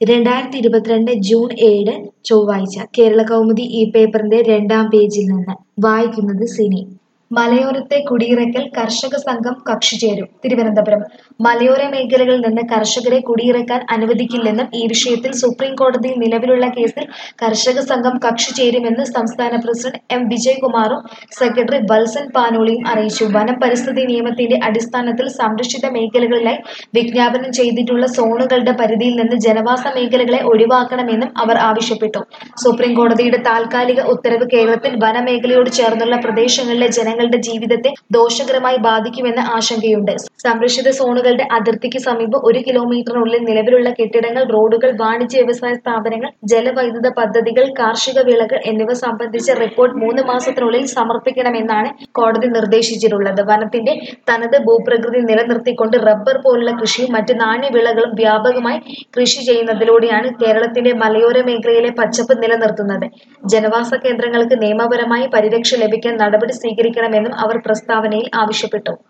2022 June 7 ചൊവ്വാഴ്ച കേരളകൗമുദി ഈ പേപ്പറിന്റെ 2-ാം പേജിൽ നിന്ന് വായിക്കുന്നത് സിനി. മലയോരത്തെ കുടിയിറക്കൽ കർഷക സംഘം കക്ഷി ചേരും. തിരുവനന്തപുരം മലയോര മേഖലകളിൽ നിന്ന് കർഷകരെ കുടിയിറക്കാൻ അനുവദിക്കില്ലെന്നും ഈ വിഷയത്തിൽ സുപ്രീം കോടതിയിൽ നിലവിലുള്ള കേസിൽ കർഷക സംഘം കക്ഷി ചേരുമെന്ന് സംസ്ഥാന പ്രസിഡന്റ് വിജയകുമാറും സെക്രട്ടറി വത്സൻ പാനോളിയും അറിയിച്ചു. വനം പരിസ്ഥിതി നിയമത്തിന്റെ അടിസ്ഥാനത്തിൽ സംരക്ഷിത മേഖലകളിലായി വിജ്ഞാപനം ചെയ്തിട്ടുള്ള സോണുകളുടെ പരിധിയിൽ നിന്ന് ജനവാസ മേഖലകളെ ഒഴിവാക്കണമെന്നും അവർ ആവശ്യപ്പെട്ടു. സുപ്രീം കോടതിയുടെ താൽക്കാലിക ഉത്തരവ് കേരളത്തിൽ വനമേഖലയോട് ചേർന്നുള്ള പ്രദേശങ്ങളിലെ ജനങ്ങളുടെ ജീവിതത്തെ ദോഷകരമായി ബാധിക്കുമെന്ന ആശങ്കയുണ്ട്. സംരക്ഷിത സോണുകളുടെ അതിർത്തിക്ക് സമീപം 1 കിലോമീറ്ററിനുള്ളിൽ നിലവിലുള്ള കെട്ടിടങ്ങൾ, റോഡുകൾ, വാണിജ്യ വ്യവസായ സ്ഥാപനങ്ങൾ, ജലവൈദ്യുത പദ്ധതികൾ, കാർഷിക വിളകൾ എന്നിവ സംബന്ധിച്ച റിപ്പോർട്ട് 3 മാസത്തിനുള്ളിൽ സമർപ്പിക്കണമെന്നാണ് കോടതി നിർദ്ദേശിച്ചിട്ടുള്ളത്. വനത്തിന്റെ തനത് ഭൂപ്രകൃതി നിലനിർത്തിക്കൊണ്ട് റബ്ബർ പോലുള്ള കൃഷിയും മറ്റ് നാണ്യവിളകളും വ്യാപകമായി കൃഷി ചെയ്യുന്നതിലൂടെയാണ് കേരളത്തിന്റെ മലയോര മേഖലയിലെ പച്ചപ്പ് നിലനിർത്തുന്നത്. ജനവാസ കേന്ദ്രങ്ങൾക്ക് നിയമപരമായി പരിരക്ഷ ലഭിക്കാൻ നടപടി സ്വീകരിക്കണമെന്നും അവർ പ്രസ്താവനയിൽ ആവശ്യപ്പെട്ടു.